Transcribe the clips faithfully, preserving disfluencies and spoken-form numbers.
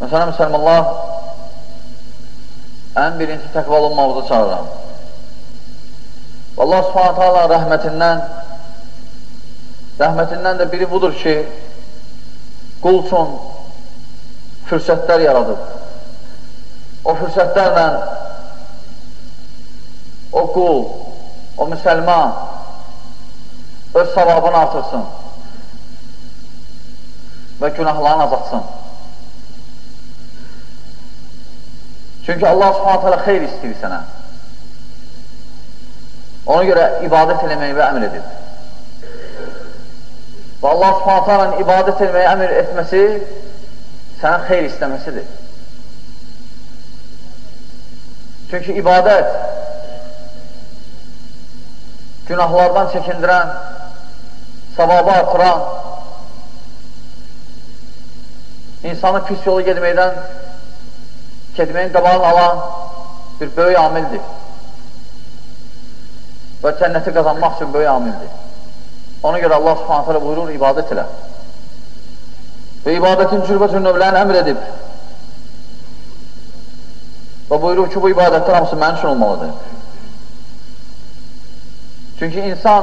Məsələn, müsəlmanlar ən birinci təqva olunmağımızı çağıram. Allah subhanətə Allah rəhmətindən rəhmətindən də biri budur ki, qul üçün fürsətlər yaradıb. O fürsətlərlə o qul, o müsəlman öz savabını artırsın və günahlarını azaltsın. Çünki Allah subhanətə Allah xeyr istəyir sənə. Ona görə ibadət eləməyi və əmr edib. Və Allah subhanətə Allah ibadət eləməyi əmr etməsi sənə xeyr istəməsidir. Çünki ibadət günahlardan çəkindirən, savabı artıran, insanı pis yolu gedməkdən getməyin qabağını alan bir böyük amildir. Və cənnəti qazanmaq üçün böyük amildir. Ona görə Allah subhanətə alə buyurur, ibadət elə. Və ibadətin cürbəcür növlərini əmr edib. Və buyurur ki, bu ibadətlər hamısı mənim üçün olmalıdır. Çünki insan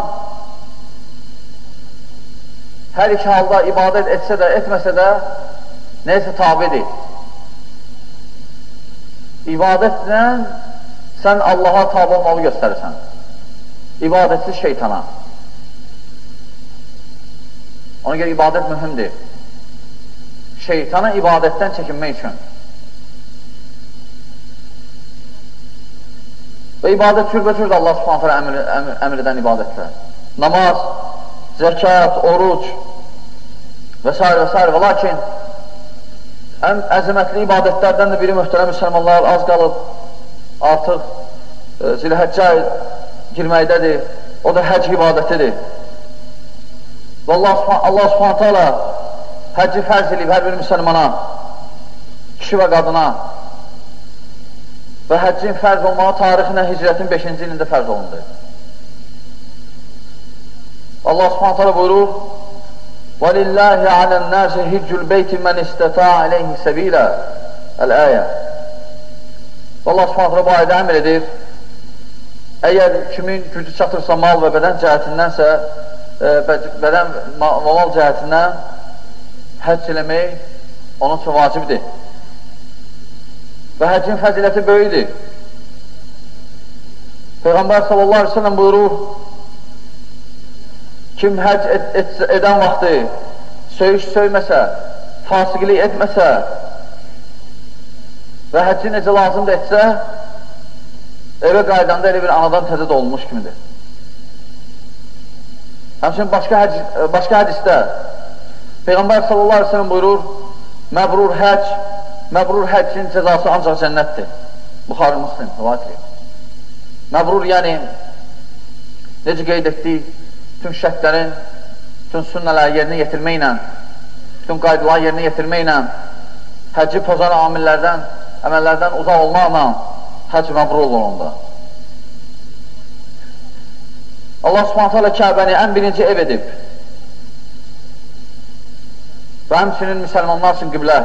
hər iki halda ibadət etsə də, etməsə də neysə tabidir. İbadətlə sən Allaha tabi olmalı göstərirsən. İbadətsiz şeytana. Ona görə ibadət mühümdir. Şeytana ibadətdən çəkinmək üçün. Və ibadət cürbəcürdür Allah subhanətə əmr, əmr, əmr edən ibadətlər. Namaz, zəkat, oruc və s. və s. Və lakin ən əzəmətli ibadətlərdən də biri möhtərəm müsəlmanlar az qalıb artıq e, zilhəccə girməkdədir. O da həcc ibadətidir. Və Allah, Allah subhanətə alə həcci fərz edib hər bir müsəlmana, kişi və qadına və həccin fərz olmağı tarixinə hicrətin beşinci ilində fərz olundu. Allah subhanətə alə buyurur: وَلِلَّهِ عَلَى النَّاسِ هِجُّ الْبَيْتِ مَنْ اِسْتَتَاعَ عَلَيْهِ سَب۪يلًا El-Əyə. Allah subhanətə alə bu ayədə əmr edir, əgər kimin gücü çatırsa mal və bədən cəhətindənsə, bədən və mal cəhətindən həcc eləmək onun üçün vacibdir. Və həccin fəziləti böyüdür. Peyğəmbər sallallahu aleyhi ve sellem buyurur, kim həcc et, et, edən vaxtı söyüş söyməsə, fasiqilik etməsə və həcci necə lazımdır etsə, evə qaydanda elə bir anadan təzə olmuş kimidir. Həmçinin başqa, həc, başqa hədisdə Peyğəmbər sallallahu aleyhi ve sellem buyurur, məbrur həcc, məbrur həccin cəzası ancaq cənnətdir. Buxarı Müslim, rivayət edir. Məbrur, yəni, necə qeyd etdik, bütün şərtlərin, bütün sünnələri yerinə yetirməklə, bütün qaydaları yerinə yetirməklə, həcci pozan amillərdən, əməllərdən uzaq olmaqla həcc məbrur olur onda. Allah subhanətə alə Kəbəni ən birinci ev edib və həmçinin müsəlmanlar üçün qiblə.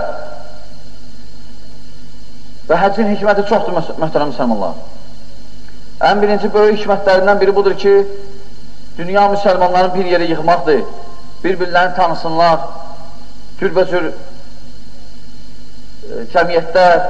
Və həccin hikməti çoxdur, möhtərəm müsəlmanlar. Ən birinci böyük hikmətlərindən biri budur ki, dünya müsəlmanların bir yeri yığmaqdır, bir-birlərini tanısınlar, cürbəcür e, cəmiyyətlər,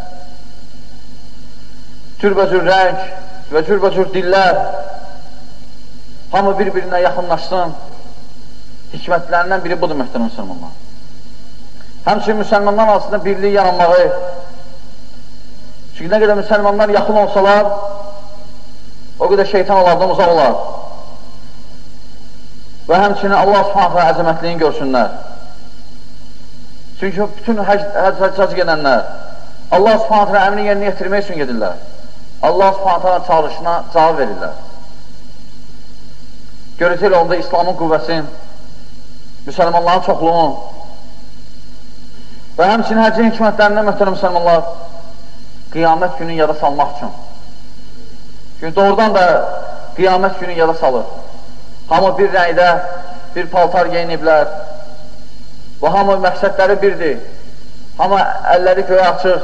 cürbəcür rəng və cürbəcür dillər, hamı bir-birinə yaxınlaşsın, hikmətlərindən biri budur, möhtərəm müsəlmanlar. Həmçinin müsəlmanlar arasında birliyi yaranmağı, çünki nə qədər müsəlmanlar yaxın olsalar, o qədər şeytan onlardan uzaq olar. Və həmçinin Allah subhanətə əzəmətliyini görsünlər. Çünki bütün həcc gedənlər Allah subhanətə əmrini yerinə yetirmək üçün gedirlər. Allah subhanətə çağırışına cavab verirlər. Görəcək onda İslamın qüvvəsin, müsəlmanların çoxluğunu və həmçinin həccin hikmətlərindən möhtərəm müsəlmanlar qiyamət günü yada salmaq üçün. Çünki doğrudan da qiyamət günü yada salır. Hamı bir rəngdə, bir paltar geyiniblər və hamı məqsədləri birdir. Hamı əlləri göyə açır,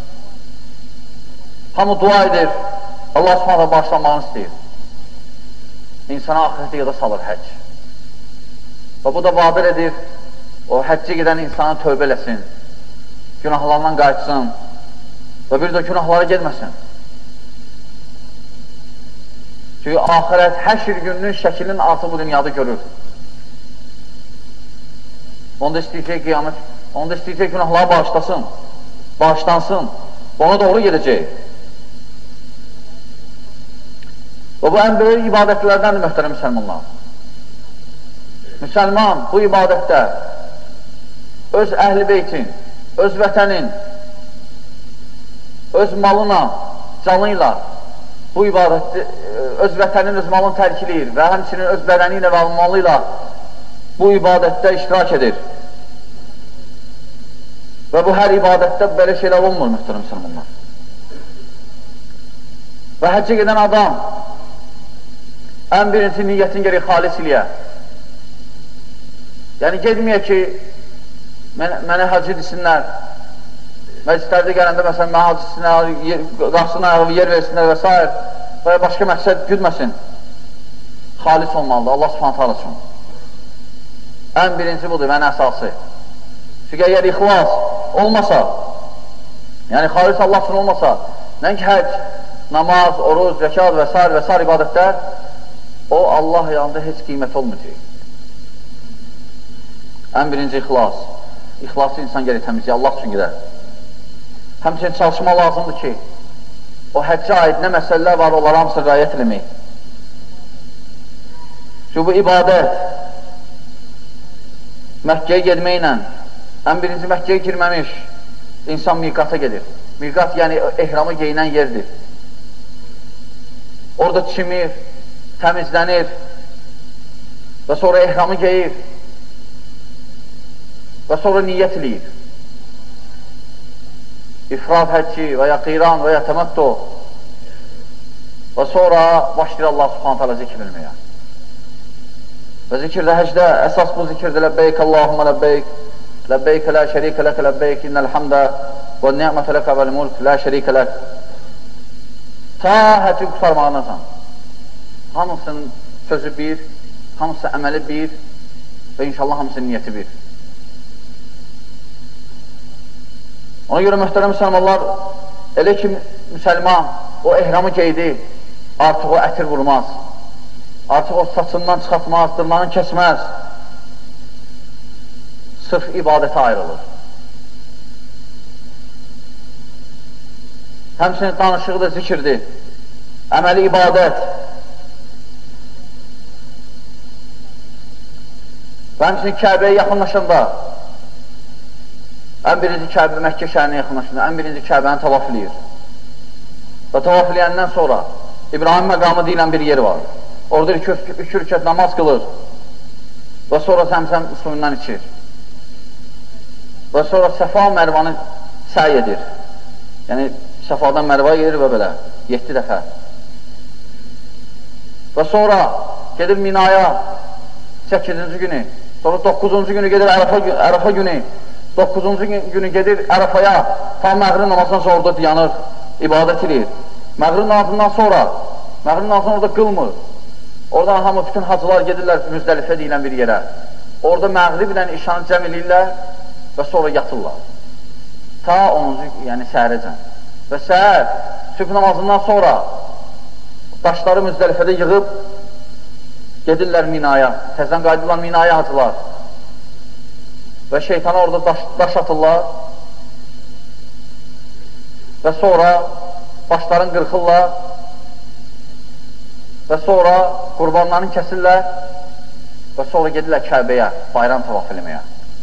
hamı dua edir, Allah Subhanahu bağışlanmağını istəyir. İnsana axirətə yada salır həcc. Və bu da vadir edir, o həccə gedən insanı tövbə eləsin, günahlarından qayıtsın və bir də günahlara gedməsin. Çünki axirət həşr gününün şəklinin artıq bu dünyada görür. Onda istəyəcək qiyamət, onda istəyəcək günahları bağışlasın, bağışlansın, ona doğru gedəcək. Və bu ən böyük ibadətlərdəndir, möhtərəm müsəlmanlar. Müsəlman bu ibadətdə öz əhl-i beytin, öz vətənin, öz malına, canıyla bu ibadətdə, öz vətənin, öz malını tərk edir və həmçinin öz bədəni ilə və malıyla bu ibadətdə iştirak edir. Və bu hər ibadətdə belə şeylər olmur, möhtərəm müsəlmanlar. Və həccə gedən adam ən birinci niyyətin gərək xalis eləyə. Yəni, gedməyə ki, mən, mənə hacı desinlər, məclislərdə gələndə, məsələn, mənə hacı desinlər, qaçsınlar, ayağı yer versinlər və s. və başqa məqsəd güdməsin. Xalis olmalıdır, Allah subhanət hala üçün. Ən birinci budur, mən əsası. Çünki əgər ixlas olmasa, yəni xalis Allah üçün olmasa, nəinki həc, namaz, oruz, zəkat və s. və s. ibadətlər, o Allah yanında heç qiymət olmayacaq. Ən birinci ixlas. İxlası insan gəlir təmizliyə, Allah üçün gedər. Həmçinin çalışma lazımdır ki, o həccə aid nə məsələlər var, onlara hamısı rəayət eləmək. Çünki bu ibadət Məkkəyə gedməklə, ən birinci Məkkəyə girməmiş insan miqata gedir. Miqat yəni ehramı geyinən yerdir. Orada çimir, təmizlənir və sonra ehramı geyir və sonra niyyət eləyir. İfrad həcci və ya qiran və ya təməttu və sonra başlayır Allah subhanət hələ zikr eləməyə. Və zikirdə, həcdə əsas bu zikirdə ləbbeyk, Allahumma ləbbeyk, ləbbeyk, lə şərikə ləkə ləbbeyk, innəl həmdə və ni'mətə ləkə vəl mulk, lə şərikə lək. Ta həcci qutarmağınacan. Hamısının sözü bir, hamısı əməli bir və inşallah hamısının niyyəti bir. Ona görə möhtərəm müsəlmanlar, elə ki müsəlman o ehramı geydi, artıq o ətir vurmaz, artıq o saçından çıxartmaz, dırnağını kəsməz, sırf ibadətə ayrılır. Həmçinin danışığı da zikirdir, əməli ibadət. Və həmçinin Kəbəyə yaxınlaşanda, ən birinci Kəbə, Məkkə şəhərinə yaxınlaşında, ən birinci Kəbəni tavaf eləyir. Və tavaf eləyəndən sonra İbrahim məqamı deyilən bir yer var. Orada iki, iki rükət namaz qılır və sonra Zəmzəm suyundan içir. Və sonra Səfa Mərvanı səy edir. Yəni, Səfadan Mərva gedir və belə, yeddi dəfə. Və sonra gedir Minaya, səkkizinci günü, sonra doqquzuncu günü gedir Ərəfa, Ərəfa günü, doqquzuncu günü gedir Ərəfaya, tam məğrib namazından sonra orada dayanır, ibadət edir. Məğrib namazından sonra, məğrib namazından orada qılmır. Oradan hamı bütün hacılar gedirlər Müzdəlifə deyilən bir yerə. Orada məğrib ilə işanı cəm edirlər və sonra yatırlar. Ta onuncu, yəni səhərəcən. Və səhər, sübh namazından sonra daşları Müzdəlifədə yığıb gedirlər Minaya, təzdən qayıdırlar Minaya hacılar. Və şeytana orada daş, daş atırlar və sonra başlarını qırxırlar və sonra qurbanlarını kəsirlər və sonra gedirlər Kəbəyə, bayram tavaf eləməyə.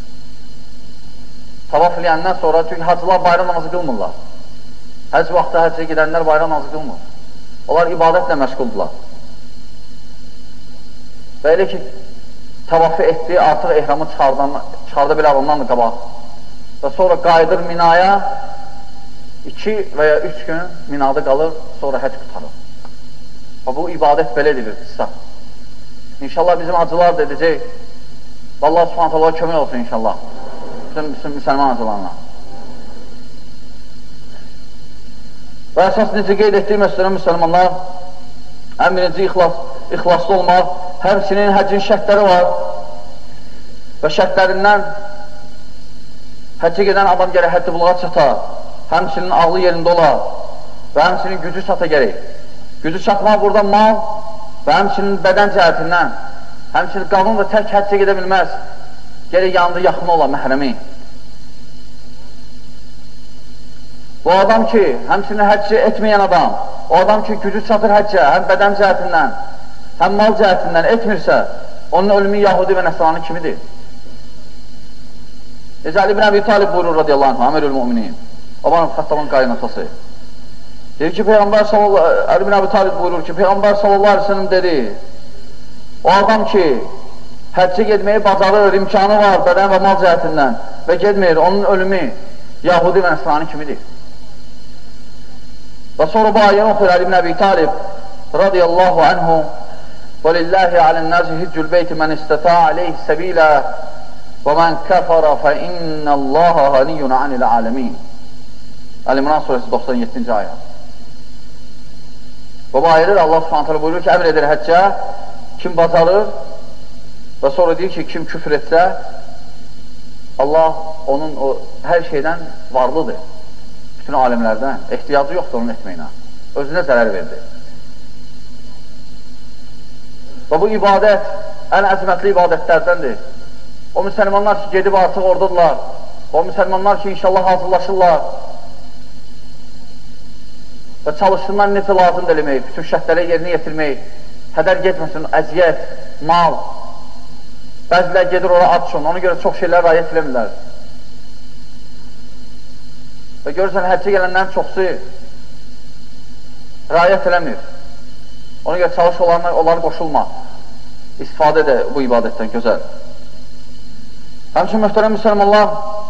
Tavaf eləyəndən sonra, çünki hacılar bayram namazı qılmırlar. Həc vaxtı həccə gedənlər bayram namazı qılmır. Onlar ibadətlə məşğuldurlar. Və elə ki, tavafı etdi, artıq ehramı çıxarda bilər ondan da qabaq. Və sonra qayıdır Minaya, iki və ya üç gün Minada qalır, sonra həc qutarır. Və bu ibadət belə edilir, qısa. İnşallah bizim acılar da edəcək. Allah subhanət Allah kömək olsun inşallah. Bütün, bütün müsəlman acılarına. Və əsas necə qeyd etdiyi məsələn müsəlmanlar, ən birinci ixlas, ixlaslı olmaq, həmçinin həccin şərtləri var və şərtlərindən həccə gedən adam gərək həddi buluğa çata, həmçinin ağlı yerində ola və həmçinin gücü çata gərək. Gücü çatmaq burada mal və həmçinin bədən cəhətindən, həmçinin qadın da tək həccə gedə bilməz, gərək yanında yaxın ola məhrəmi. Bu adam ki, həmçinin həccə etməyən adam, o adam ki, gücü çatır həccə, həm bədən cəhətindən, həm mal cəhətindən etmirsə, onun ölümü Yahudi və Nəsrani kimidir. Necə Ali ibn Əbi Talib buyurur radiyallahu anh, Əmirül Müminin, Ömər Xəttabın qaynatası. Deyir ki, Peyğəmbər sallallahu, Ali ibn Əbi Talib buyurur ki, Peyğəmbər sallallahu aleyhi ve sellem dedi, o adam ki, həccə getməyi bacarır, imkanı var bədən və mal cəhətindən və getmir, onun ölümü Yahudi və Nəsrani kimidir. Və sonra bu ayəni oxuyur Ali ibn Əbi Talib radiyallahu anhu və lillahi alən-nəzi hiccül beyti mən istəta aleyh səbilə və mən kəfərə fə innəllaha ğaniyyun anil aləmin. Əl-İmran surəsi doxsan yeddinci ayə. Və bu ayədir Allah subhanət hələ buyurur ki, əmr edir həccə, kim bacarır və sonra deyir ki, kim küfr etsə, Allah onun o, hər şeydən varlıdır. Bütün alimlərdən ehtiyacı yoxdur onun etməyinə. Özünə zərər verdi. Və bu ibadət ən əzmətli ibadətlərdəndir. O müsəlmanlar ki, gedib artıq ordadırlar. O müsəlmanlar ki, inşallah hazırlaşırlar. Və çalışsınlar necə lazım eləmək, bütün şərtləri yerinə yetirmək, hədər getməsin, əziyyət, mal. Bəzilər gedir ora atçın, ona görə çox şeylər rayət eləmirlər. Və görürsən, həccə gələnlərin çoxsu rayət eləmir. Ona görə çalış olanlar, onları qoşulma. İstifadə də bu ibadətdən gözəl. Həmçin, möhtərəm müsəlmanlar,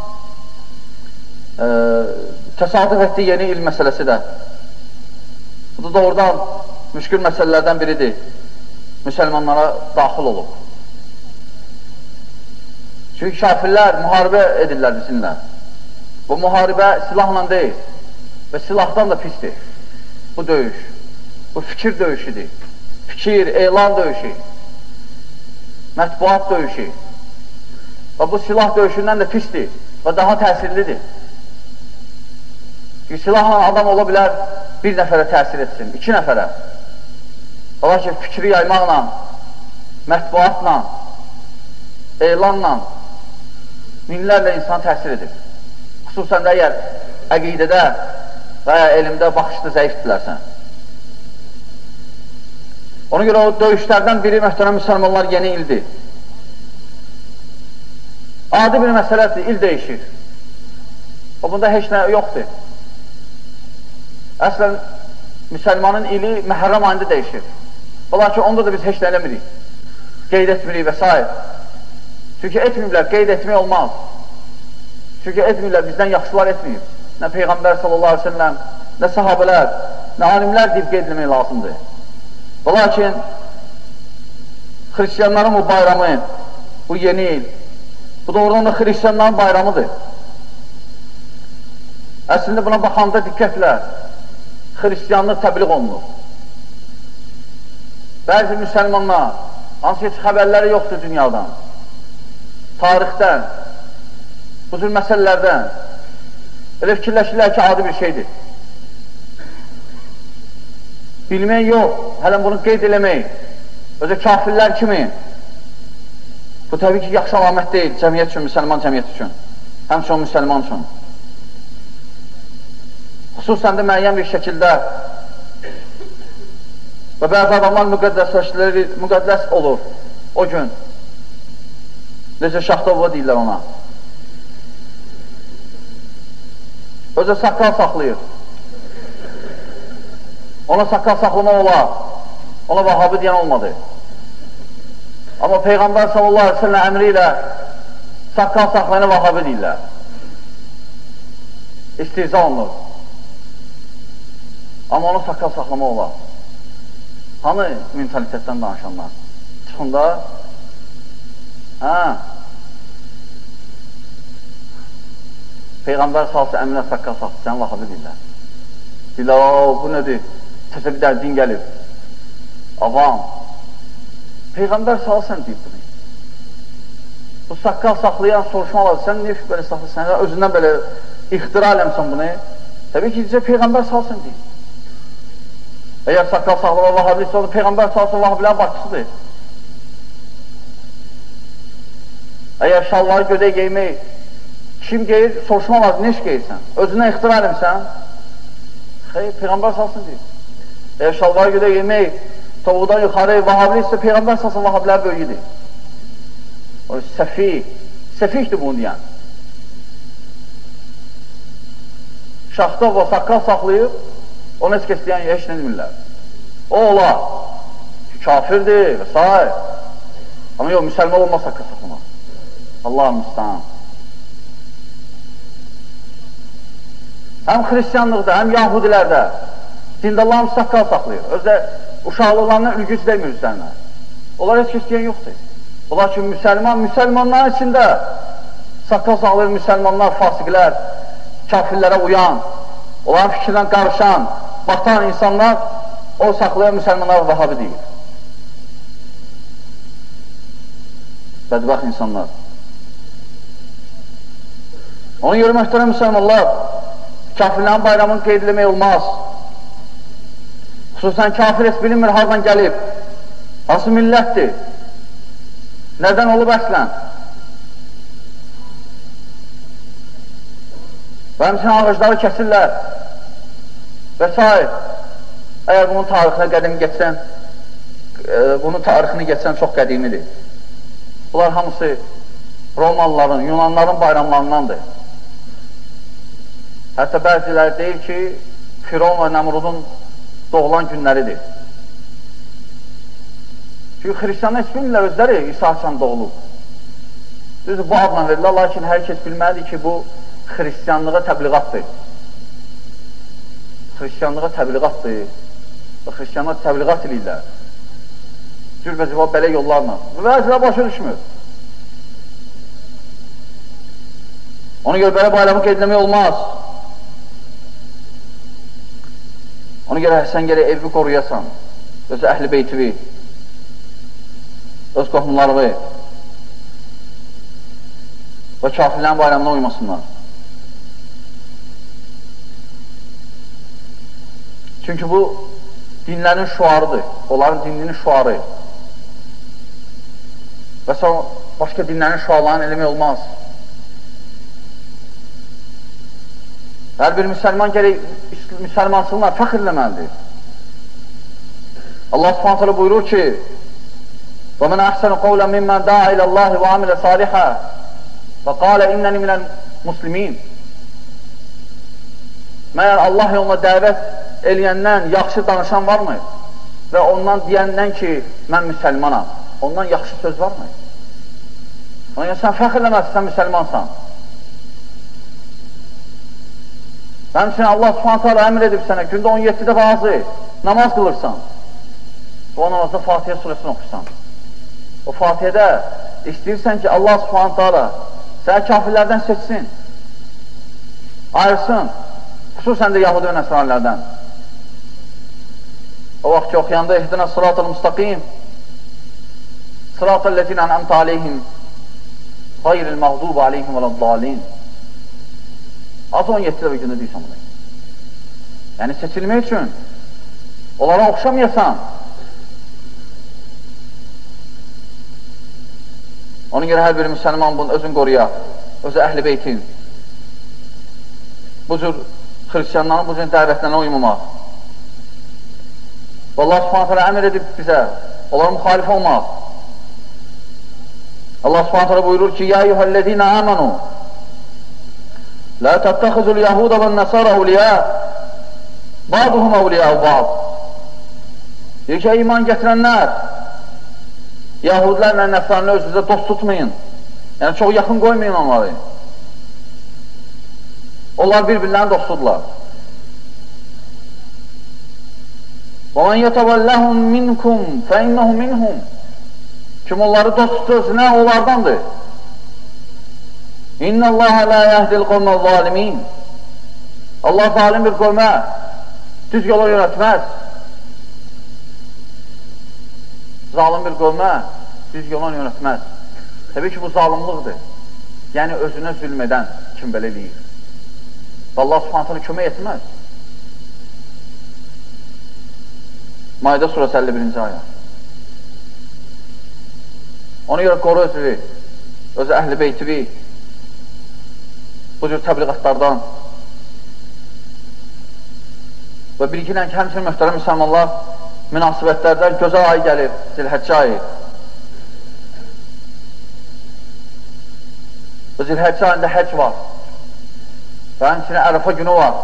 e, təsadüf etdiyi yeni il məsələsi də. Bu da doğrudan müşkül məsələlərdən biridir. Müsəlmanlara daxil olub. Çünki kafirlər müharibə edirlər bizimlə. Bu müharibə silahla deyil və silahdan da pisdir. Bu döyüş, bu fikir döyüşüdür. Fikir, elan döyüşü, mətbuat döyüşü və bu silah döyüşündən də pisdir və daha təsirlidir. Çünki silahla adam ola bilər bir nəfərə təsir etsin, iki nəfərə. Ola ki, fikri yaymaqla, mətbuatla, elanla minlərlə insan təsir edir. Xüsusən də əgər əqidədə və ya elmdə baxışda zəifdirlərsən. Ona görə o döyüşlərdən biri möhtərəm müsəlmanlar yeni ildir. Adi bir məsələdir, il dəyişir. O bunda heç nə yoxdur. Əslən, müsəlmanın ili Məhərrəm ayında dəyişir. Ola ki, onda da biz heç nə eləmirik. Qeyd etmirik və s. Çünki etməyiblər, qeyd etmək olmaz. Çünki etmirlər, bizdən yaxşılar etməyib. Nə Peyğəmbər sallallahu aleyhi ve sellem, nə sahabələr, nə alimlər deyib qeyd etmək lazımdır. Və lakin, xristiyanların bu bayramı, bu yeni il, bu doğrudan da xristiyanların bayramıdır. Əslində buna baxanda diqqətlə, xristiyanlıq təbliğ olunur. Bəzi müsəlmanlar, hansı heç xəbərləri yoxdur dünyadan, tarixdən, bu cür məsələlərdən elə fikirləşirlər ki, adi bir şeydir. Bilmək yox, hələn bunu qeyd eləmək, özə kafirlər kimi, bu təbii ki, yaxşı alamət deyil cəmiyyət üçün, müsəlman cəmiyyət üçün, həmçə o müsəlman üçün. Xüsusən də müəyyən bir şəkildə və bəzi adamlar müqəddəsləşləri, müqəddəs olur o gün. Necə Şaxtova deyirlər ona. Özə saqqal saxlayır. Ona saqqal saxlama olar. Ona vahabı deyən olmadı. Amma Peyğəmbər sallallahu aleyhi ve sellem əmri ilə saqqal saxlayana vahabı deyirlər. İstihza olunur. Amma ona saqqal saxlama olar. Hanı mentalitetdən danışanlar? Çıxında hə Peyğəmbər salsa əminə saqqal saxlı, sən vahabı deyirlər. Deyirlər, o, bu nədir? Təsə bir dər din gəlib. Avam. Peyğəmbər salsan deyib bunu. Bu saqqal saxlayan soruşmalar, sən niyə belə saxlayırsan? Özündən belə ixtira eləmsən bunu. Təbii ki, deyəcək, Peyğəmbər salsan deyib. Əgər saqqal saxlama vahabilisi olur, Peyğəmbər salsan vahabilərin başçısıdır. Əgər şalvarı gödək geymək, kim geyir, soruşma var, ne iş geyirsən? Özündən ixtira eləmsən? Xeyr, Peyğəmbər salsın deyir. Əgər şalvarı gödək geymək, tovuqdan yuxarı vahabili isə Peyğəmbər salsın vahabilər böyüdür. O səfih, səfihdir bunu deyən. Şaxta və saqqal saxlayıb, onu heç kəs deyən heç nə demirlər. O olar, kafirdir və s. Amma yox, müsəlman olmaz saqqal saxlamaq. Allah müstəhan. Həm xristiyanlıqda, həm yahudilərdə dində Allah'ın saqqal saxlayır. Özdə uşaqlıqlarından ülgüc vermir üzərinə. Onlar heç kəs deyən yoxdur. Onlar ki, müsəlman, müsəlmanların içində saqqal saxlayır müsəlmanlar, fasiqlər, kafirlərə uyan, onların fikrindən qarışan, batan insanlar, o saxlayan müsəlmanlar vahabi deyir. Bədbəxt insanlar. Onu görə möhtərəm müsəlmanlar, kafirlərin bayramını qeyd eləmək olmaz. Xüsusən kafir heç bilinmir, hardan gəlib, hansı millətdir, nədən olub əslən. Və həmçinin ağacları kəsirlər və s. Əgər bunun tarixinə qədimi geçsən, bunun tarixini geçsən çox qədimidir. Bunlar hamısı Romalıların, Yunanların bayramlarındandır. Hətta bəziləri deyir ki, Firon və Nəmrudun doğulan günləridir. Çünki xristiyanlar heç bilmirlər özləri İsa Haçan doğulub. Düzdür, bu adla verirlər, lakin hər kəs bilməlidir ki, bu xristiyanlığa təbliğatdır. Xristiyanlığa təbliğatdır. Və xristiyanlar təbliğat edirlər. Cürbəcəba belə yollarla. Bəzilə başa düşmür. Ona görə belə bayramı qeyd etmək olmaz. Ona görə sən gələ evi qoruyasan, öz əhl-i beytivi, öz qohumlarını və kafirlərin bayramına uymasınlar. Çünki bu dinlərin şuarıdır, onların dininin şuarı. Və sonra başqa dinlərin şuarlarını eləmək olmaz. Hər bir müsəlman gərək müsəlmansınlar fəxr eləməlidir. Allah subhanət hələ buyurur ki, وَمَنْ أَحْسَنُ قَوْلًا مِمَّنْ دَعَ إِلَى اللّٰهِ وَعَمِلَ صَالِحًا وَقَالَ إِنَّنِ مِنَ الْمُسْلِمِينَ Məyər Allah yoluna dəvət eləyəndən yaxşı danışan varmı? Və ondan deyəndən ki, mən müsəlmanam. Ondan yaxşı söz varmı? Ona görə sən fəxr eləməlisin, sən müsəlmansan. Həmçinin Allah subhanətə alə əmr edib sənə, gündə on yeddi dəfə azı namaz qılırsan və o namazda Fatihə surəsini oxursan. O Fatihədə istəyirsən ki, Allah subhanətə alə səni kafirlərdən seçsin, ayırsın, xüsusən də Yahudi və Nəsranilərdən. O vaxt ki, oxuyanda ihdina sırat-ı müstaqim, sırat-ı ləzina ənəmtə aleyhim, qayril məğdubu aleyhim və ləddalin. Az on yeddi dəfə gündə deyirsən bunu. Yəni seçilmək üçün onlara oxşamayasan. Ona görə hər bir müsəlman bunu özün qoruya, özü əhl-i beytin. Bu cür xristiyanların bu cür dəvətlərinə uymamaq. Və Allah subhanət hələ əmr edib bizə, onlara müxalif olmaq. Allah subhanət hələ buyurur ki, Ya eyyuhəl-ləzina əmənu La təttəxizul Yahuda və Nəsara əvliyə Baduhum əvliyə bad Deyir ki, iman gətirənlər Yahudilərlə Nəsranlı özünüzə dost tutmayın. Yəni, çox yaxın qoymayın onları. Onlar bir-birlərini dostudurlar. وَمَنْ يَتَوَلَّهُمْ مِنْكُمْ فَاِنَّهُ مِنْهُمْ Kim onları dost tutursa, nə onlardandır? İnna Allah la yahdil qawmal zalimin. Allah zalim bir qövmə düz yola yönətməz. Zalim bir qövmə düz yola yönətməz. Təbii ki, bu zalimlıqdır. Yəni, özünə zülm edən kim belə eləyir. Və Allah subhanətlə kömək etməz. Maidə surəsi əlli birinci ayə. Ona görə qoru özü, özü əhl-i beytivi bu cür təbliğatlardan və bilginlə ki, həmçinin möhtərəm müsəlmanlar münasibətlərdən gözəl ayı gəlir, Zilhəccə ayı. Və Zilhəccə ayında həc var və həmçinin Ərəfə günü var.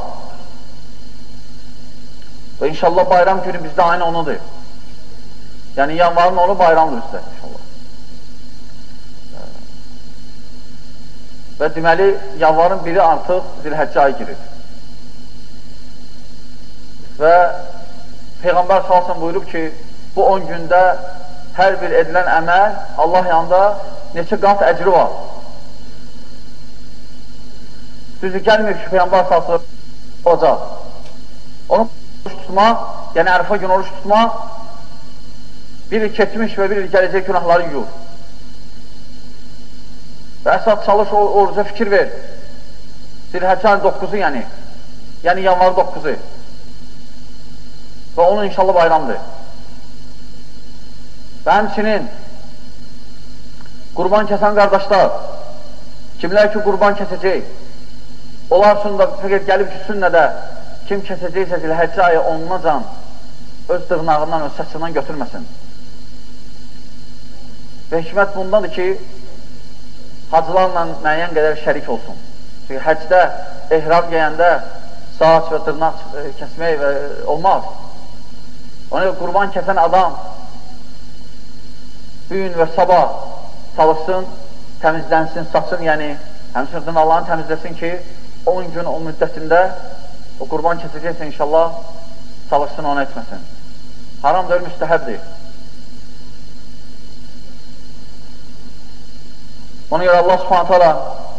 Və inşallah bayram günü bizdə aynı onudur. Yəni, yanvarın onu bayramdır bizdə, inşallah. Və deməli, yanvarın biri artıq Zilhəccə ayı girir. Və Peyğəmbər sallallahu buyurub ki, bu on gündə hər bir edilən əməl Allah yanında neçə qat əcri var. Düzdür, gəlməyib ki, Peyğəmbər sallallahu olacaq. Onu oruç tutmaq, yəni Ərəfə günü oruç tutmaq, bir il keçmiş və bir il gələcək günahları yuyur. Və əsas çalış o oruca fikir ver. Zilhəccə ayının doqquzu yəni. Yəni yanvarın doqquzu. Və onun inşallah bayramdır. Və həmçinin qurban kəsən qardaşlar, kimlər ki qurban kəsəcək, onlar üçün də fəqət gəlib ki, sünnədə kim kəsəcəksə Zilhəccə ayı onunacan öz dırnağından, öz saçından götürməsin. Və hikmət bundadır ki, hacılarla müəyyən qədər şərik olsun. Çünki həcdə, ehram geyəndə saç və dırnaq kəsmək olmaz. Ona görə qurban kəsən adam bugün və sabah çalışsın, təmizlənsin, saçın, yəni həmçinin dırnaqlarını təmizləsin ki, on gün o müddətində o qurban kəsəcəksə inşallah çalışsın, onu etməsin. Haram deyil, müstəhəbdir. Ona görə Allah subhanətə alə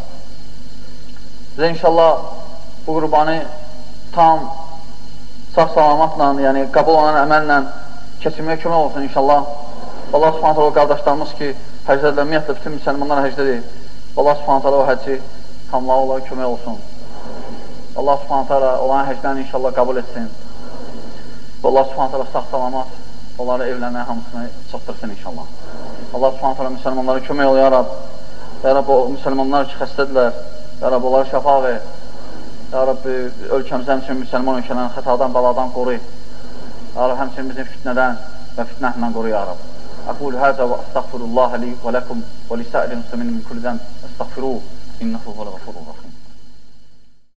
bizə inşallah bu qurbanı tam sağ-salamatla, yəni qəbul olan əməllə keçirməyə kömək olsun inşallah. Allah subhanətə alə o qardaşlarımız ki, həcdədirlər, ümumiyyətlə bütün müsəlmanlar həcdədir. Allah subhanətə alə o həcci tamlağı olaraq kömək olsun. Allah subhanətə alə olan həcdəni inşallah qəbul etsin. Və Allah subhanətə alə sağ-salamat onları evlənməyə hamısını çatdırsın inşallah. Allah subhanətə alə müsəlmanlara kömək ol, ya Rab. Ya Rab, o müsəlmanlar ki, xəstədirlər. Ya Rab, onları şəfa ver. Ya Rab, ölkəmiz həmçinin müsəlman ölkələrini xətadan, bəladan qoru. Ya Rab, həmçinin bizim fitnədən və fitnəhlə qoru, ya Rab. Aqul həzə və əstəğfirullah li və ləkum və lisə'li müsləmin min kullidən əstəğfiruh, innəhu və ləğfurur rəhim.